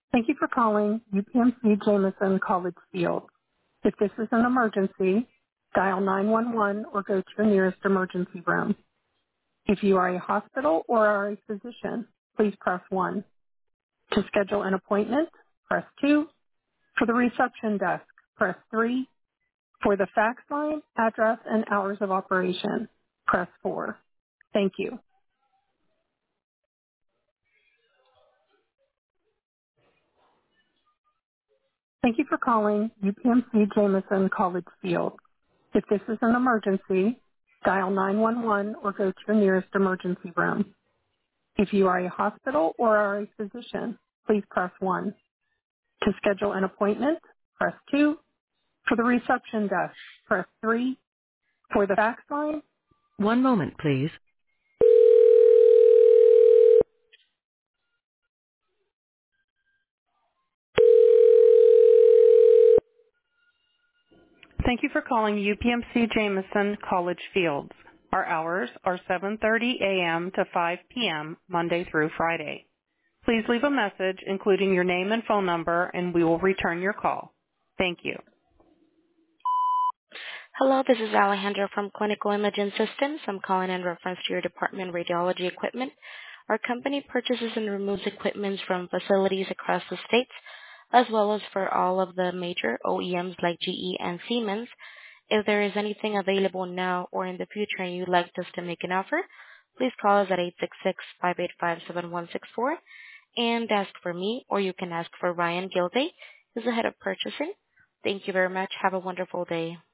Thank you for calling UPMC Jameson College Field. If this is an emergency, dial 911 or go to your nearest emergency room. If you are a hospital or are a physician, please press 1. To schedule an appointment, press 2. For the reception desk, press 3. For the fax line, address, and hours of operation, press 4. Thank you. Thank you for calling UPMC Jameson College Field. If this is an emergency, dial 911 or go to your nearest emergency room. If you are a hospital or are a physician, please press 1. To schedule an appointment, press 2. For the reception desk, press 3. For the fax line. One moment, please. Thank you for calling UPMC Jameson College Fields. Our hours are 7:30 a.m. to 5 p.m. Monday through Friday. Please leave a message including your name and phone number, and we will return your call. Thank you. Hello, this is Alejandra from Clinical Imaging Systems. I'm calling in reference to your department radiology equipment. Our company purchases and removes equipment from facilities across the states, as well as for all of the major OEMs like GE and Siemens. If there is anything available now or in the future and you'd like us to make an offer, please call us at 866-585-7164 and ask for me, or you can ask for Ryan Gilday, who's the head of purchasing. Thank you very much. Have a wonderful day.